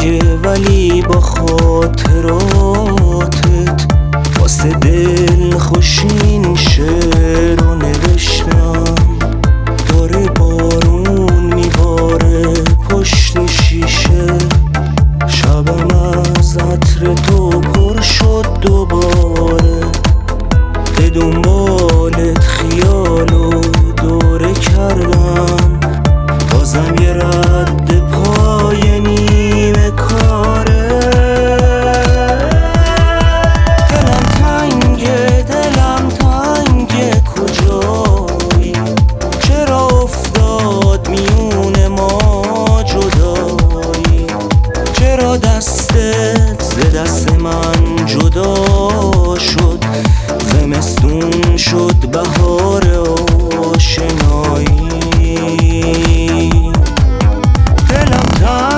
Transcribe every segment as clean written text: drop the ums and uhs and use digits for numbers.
تنگه ولی با خاطراتت واسه دل خوشین شعر رو نوشتم. داره بارون میباره پشت شیشه، شبم از عطر تو پر شد دوباره. به دنبالت خیالو دوره کردم، بازم یه رد پای نیمه کاره. دلم تنگه کجایی؟ چرا افتاد میون ما جدایی؟ چرا دستت ز دست من جدا شد؟ زمستون شد بهار آشنایی. دلم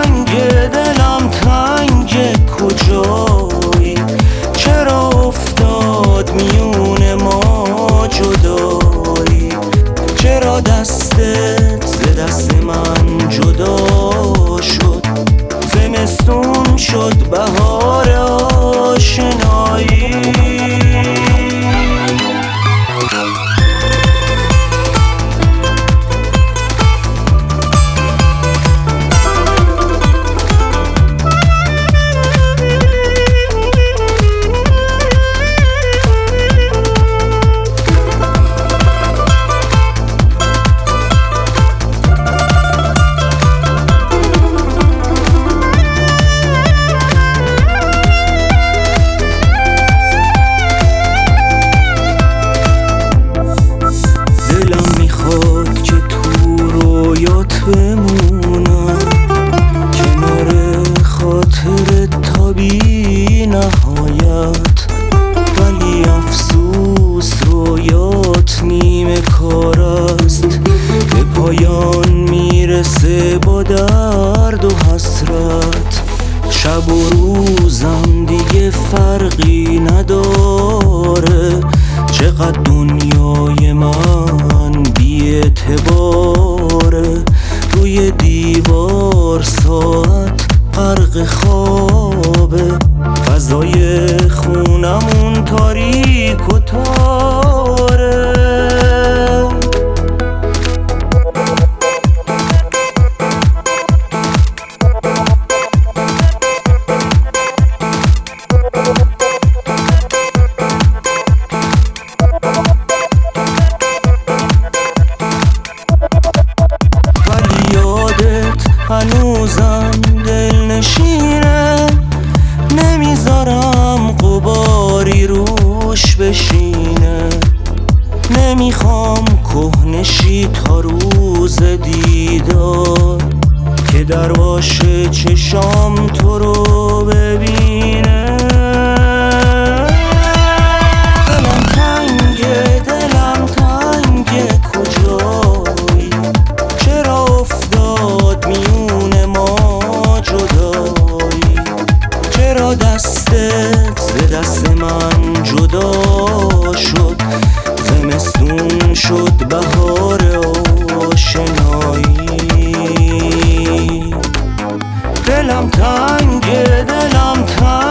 تنگه کجایی؟ چرا افتاد میون ما جدایی؟ چرا دستت ز دست من جدا شد؟ زمستون شد بهار آشنایی. بمونم کنار خاطرت تا بی نهایت، ولی افسوس رویات نیمه کار است. به پایان میرسه با درد و حسرت، شب و روزم دیگه فرقی نداره. چقدر دنیای من بی اعتباره، روی دیوار ساعت غرق خوابه، فضای خونمون تاریک و تاره. هنوزم دلنشینه، نمیذارم غباری روش بشینه. نمیخوام کهنشی تا روز دیدار، که درواشه چشام تو رو ببینه. دلم تنگه کجایی؟ چرا افتاد میون ما جدایی؟ چرا دستت ز دست من جدا شد؟ زمستون شد بهار آشنایی. دلم تنگه